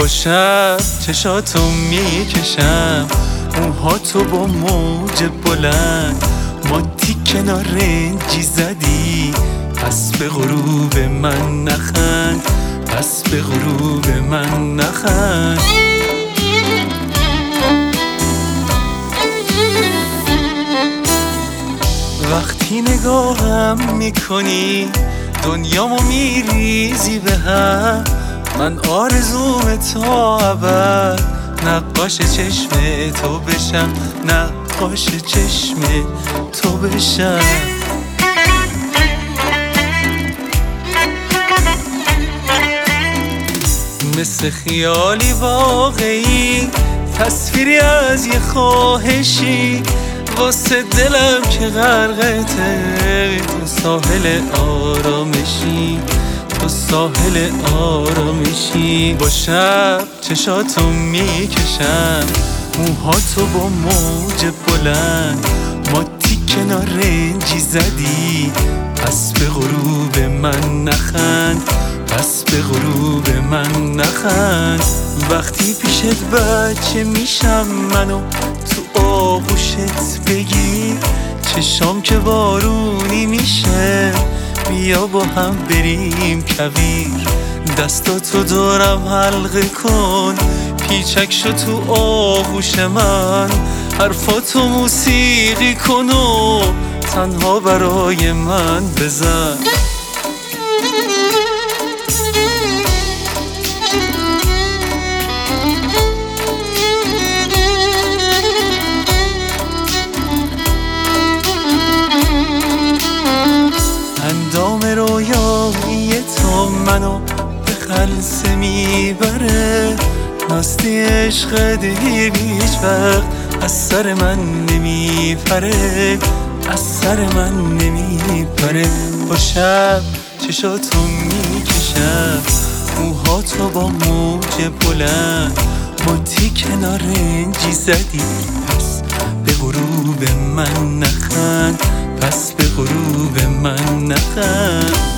با شب چشاتو میکشم، موهاتو با موج بلند، مادی کنار رنجی زدی، پس به غروب من نخند، پس به غروب من نخند. وقتی نگاهم میکنی دنیامو میریزی به هم، من آرزوم تا ابد نقاش چشم تو بشم، نقاش چشم تو بشم. مثل خیالی واقعی، تصویری از یه خواهشی، واسه دلم که غرقته، تو ساحل آرامشی، تو ساحل آرامشی. با شب چشاتو میکشم، موهاتو با موج بلند، مادی کنار رنجی زدی، پس به غروب من نخند، پس به غروب من نخند. وقتی پیشت بچه میشم منو تو آغوشت بگی، چشام که بارونی میشه، بیا با هم بریم کویر، دستاتو دورم حلقه کن، پیچک شو تو آغوش من، حرفاتو موسیقی کن و تنها برای من بزن. اندام رویایی تو منو به خلسه میبره، ناستی عشق دیگه هیچ وقت از سر من نمیپره، از سر من نمیپره. با شب چشاتو میکشم، موهاتو با موج بلند، مادی کنار رنجی زدی، پس به غروب من نخند، پس به غروب من نخند.